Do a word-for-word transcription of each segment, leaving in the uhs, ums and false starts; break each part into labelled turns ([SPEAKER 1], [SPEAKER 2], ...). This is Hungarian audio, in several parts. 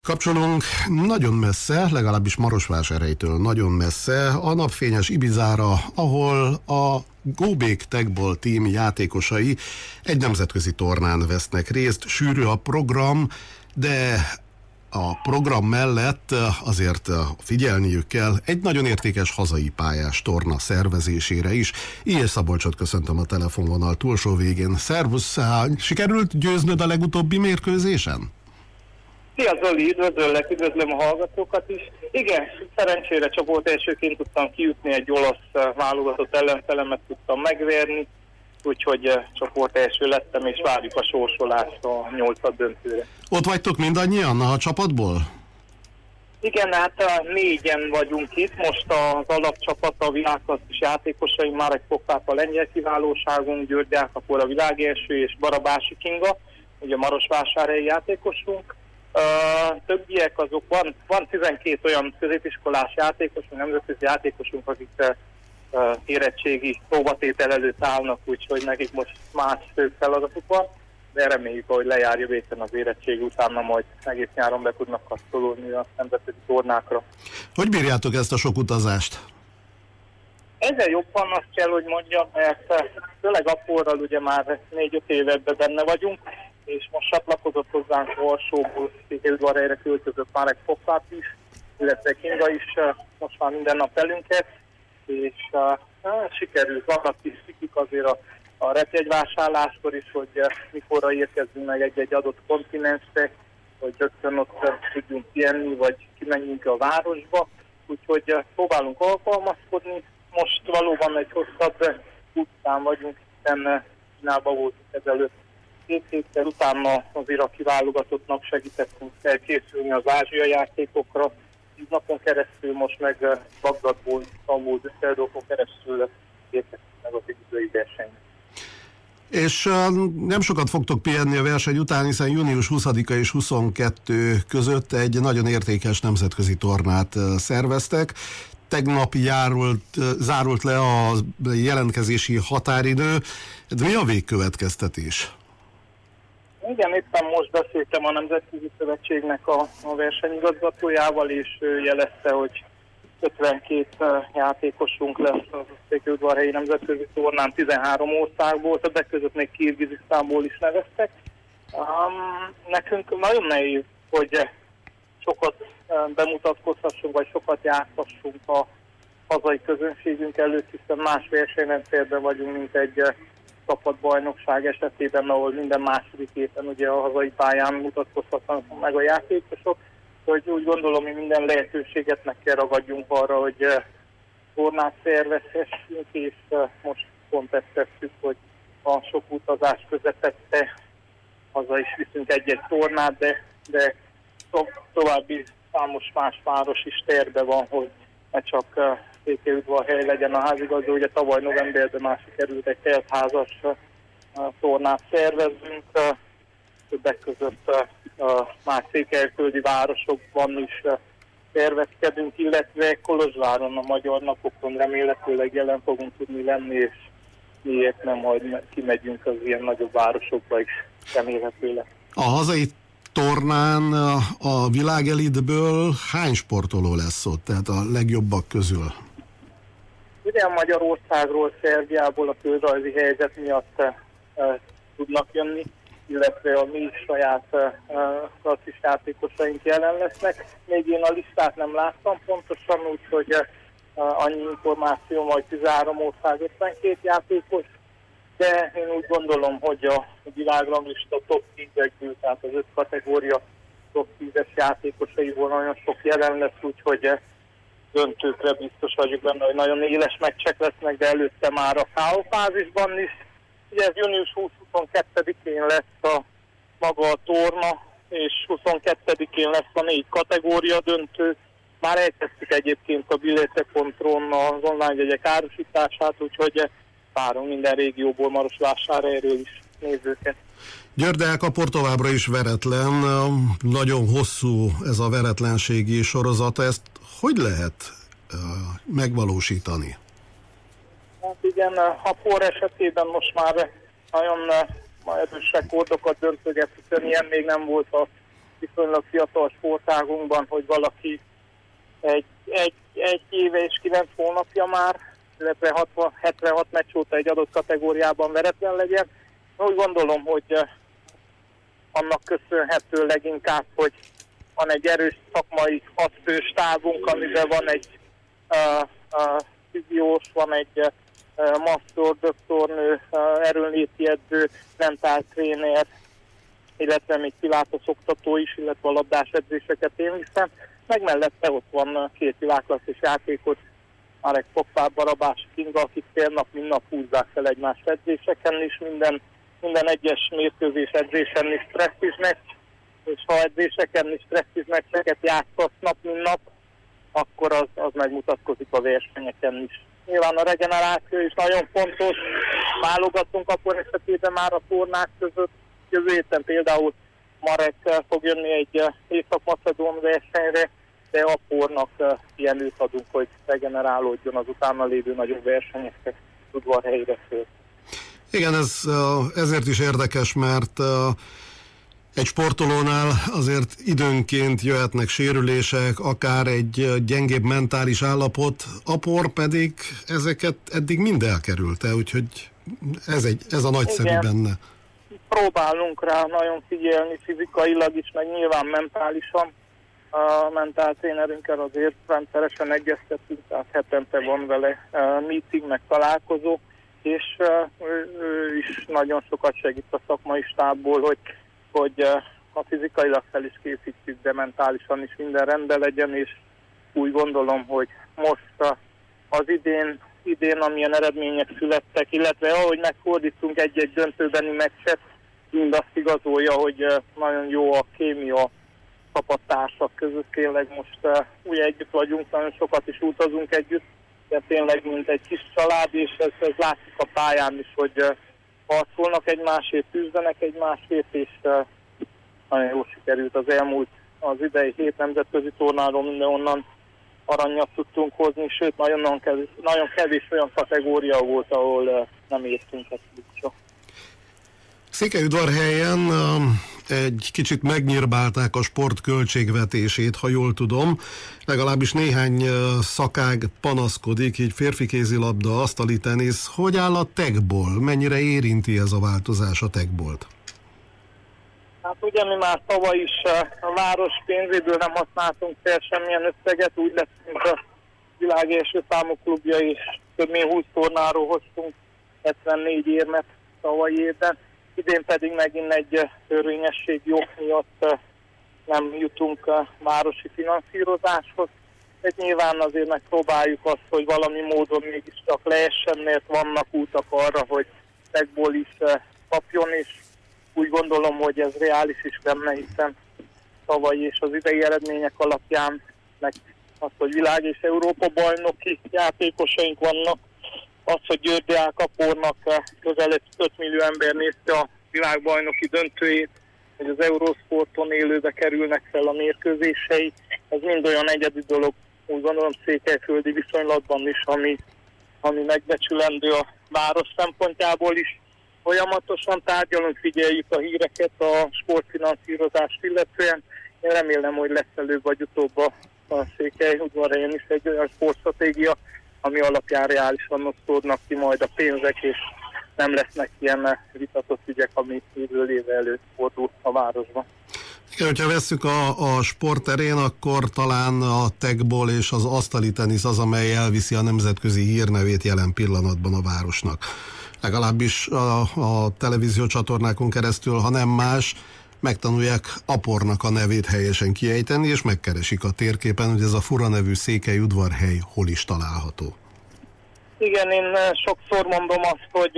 [SPEAKER 1] Kapcsolunk nagyon messze, legalábbis Marosvásárhelytől nagyon messze, a napfényes Ibizára, ahol a Góbék Techball Team játékosai egy nemzetközi tornán vesznek részt. Sűrű a program, de a program mellett azért figyelniük kell egy nagyon értékes hazai pályás torna szervezésére is. Ilyen Szabolcsot köszöntöm a telefonvonal túlsó végén. Szervusz, sikerült győznöd a legutóbbi mérkőzésen?
[SPEAKER 2] Szia Zoli, üdvözöllek, üdvözlöm a hallgatókat is. Igen, szerencsére csoport elsőként tudtam kijutni, egy olasz válogatott ellenfelemet tudtam megverni, úgyhogy csoport első lettem, és várjuk a sorsolást a nyolcad döntőre.
[SPEAKER 1] Ott vagytok mindannyian a csapatból?
[SPEAKER 2] Igen, hát négyen vagyunk itt, most az alapcsapat, a világklasszis játékosaink, már egy Fokát a lengyel kiválóságunk, György Ákapor a világ első, és Barabási Kinga, ugye Marosvásárhelyi játékosunk. Uh, többiek azok, van, van tizenkét olyan középiskolás játékosunk, nemzetközi játékosunk, akik uh, érettségi próbatétel előtt állnak, úgyhogy nekik most más feladatuk van, de reméljük, hogy lejár jövő héten az érettség, utána majd egész nyáron be tudnak kapcsolódni a nemzetközi tornákra.
[SPEAKER 1] Hogy bírjátok ezt a sok utazást?
[SPEAKER 2] Ezzel jobban azt kell, hogy mondjam, mert főleg Aporral ugye már négy-öt éve benne vagyunk, és most csatlakozott hozzánk Varsóból, Székelyudvarhelyre költözött már egy Fokát is, illetve Kinga is most már minden nap velünket, és uh, sikerült, vannak is szikik azért a, a repjegyvásárláskor is, hogy uh, mikorra érkezzünk meg egy-egy adott kontinensre, hogy rögtön ott tudjunk pihenni, vagy kimenjünk a városba, úgyhogy uh, próbálunk alkalmazkodni. Most valóban egy hosszabb után vagyunk, hiszen Kínában voltunk ezelőtt két héttel, utána az iraki válogatottnak segítettünk elkészülni az ázsiai játékokra. tíz napon keresztül, most meg Bagdadból, Isztambul, Düsseldorfon keresztül érkeztünk meg az idei versenyre.
[SPEAKER 1] És uh, nem sokat fogtok pihenni a verseny után, hiszen június huszadika és huszonkettő között egy nagyon értékes nemzetközi tornát uh, szerveztek. Tegnap járult, uh, zárult le a jelentkezési határidő. De mi a végkövetkeztetés?
[SPEAKER 2] Igen, éppen most beszéltem a Nemzetközi Szövetségnek a, a versenyigazgatójával, és ő jelezte, hogy ötvenkét játékosunk lesz az Székelyudvarhelyi nemzetközi tornán tizenhárom országból, többek között még Kirgizisztánból is neveztek. Um, nekünk nagyon nehéz, hogy sokat bemutatkozhassunk, vagy sokat játszhassunk a hazai közönségünk előtt, hiszen más versenyrendszerben vagyunk, mint egy csapatbajnokság esetében, ahol minden második héten ugye a hazai pályán mutatkozhatnak meg a játékosok, hogy úgy gondolom, hogy minden lehetőséget meg kell ragadjunk arra, hogy tornát szervezhessünk, és most pont ezt tesszük, hogy a sok utazás közepette haza is viszünk egy-egy tornát, de, de to- további számos más város is terve van, hogy ne csak Székelyudvarhely legyen a házigazda, ugye tavaly novemberben már sikerült egy teltházas tornát szervezünk, többek között más székelyföldi városokban is tervezkedünk, illetve Kolozsváron a Magyar Napokon remélhetőleg jelen fogunk tudni lenni, és miért nem, hogy kimegyünk az ilyen nagyobb városokba is remélhetőleg.
[SPEAKER 1] A hazai tornán a világelitből hány sportoló lesz ott, tehát a legjobbak közül?
[SPEAKER 2] Ugye Magyarországról, Szerbiából a földrajzi helyzet miatt e, e, tudnak jönni, illetve a mi saját e, klasszis játékosaink jelen lesznek. Még én a listát nem láttam pontosan, úgyhogy e, annyi információ, majd tizenhárom ország ötvenkét játékos, de én úgy gondolom, hogy a világranglista top tízekből, tehát az öt kategória top tízes játékosaiból nagyon sok jelen lesz, úgyhogy e, döntőkre biztos vagyok benne, hogy nagyon éles meccsek lesznek, de előtte már a ká o fázisban is. Ugye ez június huszonkettedikén lesz a maga a torna, és huszonkettedikén lesz a négy kategória döntő. Már elkezdtük egyébként a Billetek.ron az online jegyek árusítását, úgyhogy várunk minden régióból, Marosvásárhelyről is nézőket.
[SPEAKER 1] György Ákapor továbbra is veretlen, nagyon hosszú ez a veretlenségi sorozata, ezt hogy lehet uh, megvalósítani?
[SPEAKER 2] Hát igen, a por esetében most már nagyon uh, erős rekordokat döntöget, hiszen ilyen még nem volt a viszonylag fiatal sportágunkban, hogy valaki egy, egy, egy éve és kilenc hónapja már, illetve hatvan, hetvenhat meccs óta egy adott kategóriában veretlen legyen. Úgy gondolom, hogy annak köszönhető leginkább, hogy van egy erős szakmai hatfő stábunk, amiben van egy uh, uh, fiziós, van egy uh, master, doktornő, uh, erőnléti edző, mentáltréner, illetve még pilates oktató is, illetve a labdás edzéseket én viszem. Meg mellette ott van két világklasszis játékos, Marek Pokpár, Barabás Kinga, akik fél nap, mind nap húzzák fel egymás edzéseken is, minden, minden egyes mérkőzés edzésen is stresszis meccs, és ha edzéseken is stresszis meccseket játszasz nap, mint nap, akkor az, az megmutatkozik a versenyeken is. Nyilván a regeneráció is nagyon fontos, válogatunk akkor esetében már a tornák között. Jövő héten például Marek fog jönni egy Észak-Macedón versenyre, de a pornak pihenőt adunk, hogy regenerálódjon az utána lévő nagyobb versenyekre Udvarhelyre föl.
[SPEAKER 1] Igen, ez ezért is érdekes, mert egy sportolónál azért időnként jöhetnek sérülések, akár egy gyengébb mentális állapot, a por pedig ezeket eddig mind elkerülte, úgyhogy ez, egy, ez a nagyszerű
[SPEAKER 2] Igen.
[SPEAKER 1] benne.
[SPEAKER 2] Próbálunk rá nagyon figyelni fizikailag is, meg nyilván mentálisan. A mentáltrénerünkkel azért rendszeresen egyeztetünk, tehát hetente van vele uh, meeting, meg találkozó, és uh, ő, ő is nagyon sokat segít a szakmai stábból, hogy, hogy uh, a fizikailag fel is készítjük, de mentálisan is minden rendben legyen, és úgy gondolom, hogy most uh, az idén, idén amilyen eredmények születtek, illetve ahogy megfordítunk egy-egy döntőbeni meccset, mind azt igazolja, hogy uh, nagyon jó a kémia csapattársak között. Tényleg most uh, ugye együtt vagyunk, nagyon sokat is utazunk együtt, de tényleg mint egy kis család, és ez, ez látszik a pályán is, hogy uh, harcolnak egymásért, küzdenek egymásért, és uh, nagyon jól sikerült az elmúlt, az idei hét nemzetközi tornáról mindenonnan aranyat tudtunk hozni, sőt nagyon kevés, nagyon kevés olyan kategória volt, ahol uh, nem értünk a csúcsra.
[SPEAKER 1] Székelyudvarhelyen egy kicsit megnyírbálták a sport költségvetését, ha jól tudom. Legalábbis néhány szakág panaszkodik, így férfi kézilabda, asztali tenisz. Hogy áll a tekból? Mennyire érinti ez a változás a tekbolt?
[SPEAKER 2] Hát ugye mi már tavaly is a város pénzéből nem használtunk fel semmilyen összeget, úgy lettünk a világ első számú klubja, és több mint húsz tornáról hoztunk hetvennégy érmet tavalyi évben. Idén pedig megint egy törvényesség jog miatt nem jutunk a városi finanszírozáshoz. Ez nyilván azért megpróbáljuk azt, hogy valami módon mégiscsak lehessen, mert vannak útak arra, hogy tekból is kapjon, és úgy gondolom, hogy ez reális is benne, hiszen tavalyi és az idei eredmények alapján, meg az, hogy világ és Európa bajnoki játékosaink vannak, az, hogy Győr Deák Apornak közel öt millió ember nézte a világbajnoki döntőjét, hogy az Eurosporton élőbe kerülnek fel a mérkőzései. Ez mind olyan egyedi dolog, úgy gondolom székelyföldi viszonylatban is, ami, ami megbecsülendő a város szempontjából is. Folyamatosan tárgyalunk, figyeljük a híreket a sportfinanszírozást illetően. Én remélem, hogy lesz előbb vagy utóbb a, a Székelyudvarhelyen is egy olyan sportstratégia, ami alapján reálisan osztódnak ki majd a pénzek, és nem lesznek ilyen vitatott ügyek, ami évről éve előtt fordul a városban.
[SPEAKER 1] Igen, hogyha vesszük a, a sportterén, akkor talán a tekból és az asztali tenisz az, amely elviszi a nemzetközi hírnevét jelen pillanatban a városnak. Legalábbis a, a televíziócsatornákon keresztül, ha nem más, megtanulják Apornak a nevét helyesen kiejteni, és megkeresik a térképen, hogy ez a fura nevű Székelyudvarhely hol is található.
[SPEAKER 2] Igen, én sokszor mondom azt, hogy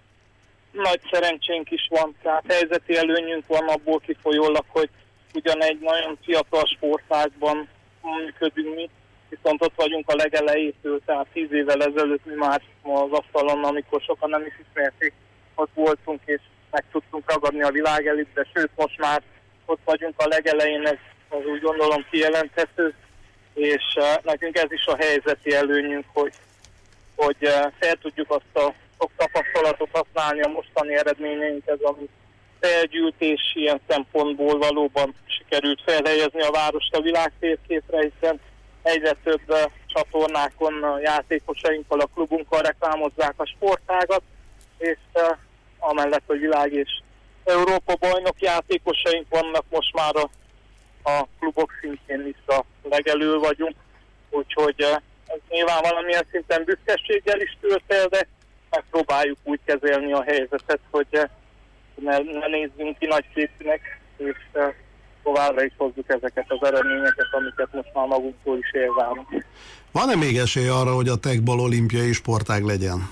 [SPEAKER 2] nagy szerencsénk is van, tehát helyzeti előnyünk van abból kifolyólag, hogy ugyan egy nagyon fiatal sportágban működünk mi, viszont ott vagyunk a legelejétől, tehát tíz évvel ezelőtt mi már az asztalon, amikor sokan nem is ismerték, ott voltunk, és meg tudtunk ragadni a világ elitbe, sőt most már ott vagyunk a legelején, ez az úgy gondolom kijelenthető, és uh, nekünk ez is a helyzeti előnyünk, hogy, hogy uh, fel tudjuk azt a sok tapasztalatot használni a mostani eredményeinkhez, ami felgyűlt, ilyen szempontból valóban sikerült felhelyezni a várost a világtérképre, hiszen egyre több csatornákon a játékosainkkal, a klubunkkal reklámozzák a sportágat, és uh, amellett, hogy világ és Európa bajnok játékosaink vannak, most már a, a klubok szintjén is a legelől vagyunk, úgyhogy uh, ez nyilván valamilyen szinten büszkeséggel is tölt el, de megpróbáljuk úgy kezelni a helyzetet, hogy uh, ne, ne nézzünk ki nagy képűnek, és uh, továbbra is hozzuk ezeket az eredményeket, amiket most már magunktól is elvárunk.
[SPEAKER 1] Van-e még esély arra, hogy a tegball olimpiai sportág legyen?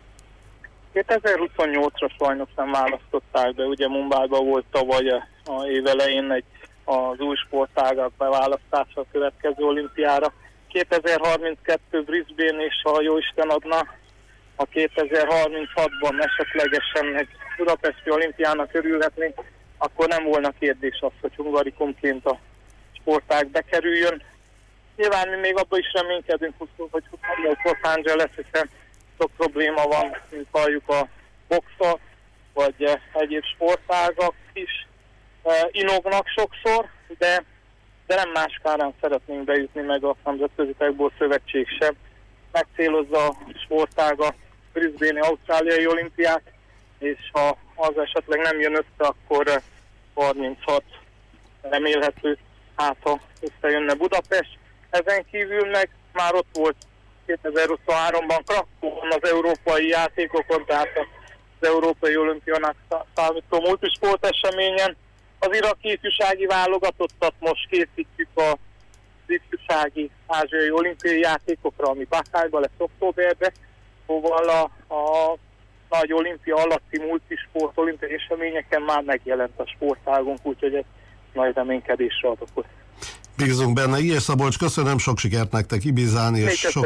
[SPEAKER 2] kétezer-huszonnyolcra sajnos nem választották be, ugye Mumbaiban volt tavaly a év elején egy, az új sportágak beválasztása a következő olimpiára. kétezer-harminckettő Brisbane, és ha jóisten adna, a kétezer-harminchatban esetlegesen egy budapesti olimpiának örülhetnénk, akkor nem volna kérdés az, hogy Hungarikumként a sportág bekerüljön. Nyilván mi még abban is reménykedünk, hogy Los Angeles, hiszen sok probléma van, mint halljuk a boxot, vagy egyéb sportágak is e, inognak sokszor, de, de nem máskárán szeretnénk bejutni, meg a Nemzetközi Tegball Szövetség sem. Megcélozza a sportág a Brisbane-i ausztráliai olimpiát, és ha az esetleg nem jön össze, akkor harminchat remélhető, hát ha összejönne Budapest. Ezen kívül meg már ott volt kétezer-huszonháromban Krakóban az európai játékokon, tehát az Európai Olimpiának számító multisport eseményen. Az iraki ifjúsági válogatottat most készítjük az ifjúsági ázsiai olimpiai játékokra, ami Bakályban lesz októberben, szóval a, a nagy olimpia alatti multisport olimpiai eseményeken már megjelent a sportágunk, úgyhogy ez nagy reménykedésre ad okot.
[SPEAKER 1] Bízunk benne. Ilyeś Szabolcs, köszönöm, sok sikert nektek Ibizán, és sok,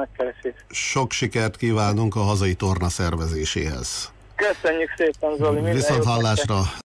[SPEAKER 1] sok sikert kívánunk a hazai torna szervezéséhez.
[SPEAKER 2] Köszönjük szépen, Zoli!
[SPEAKER 1] Viszont hallásra!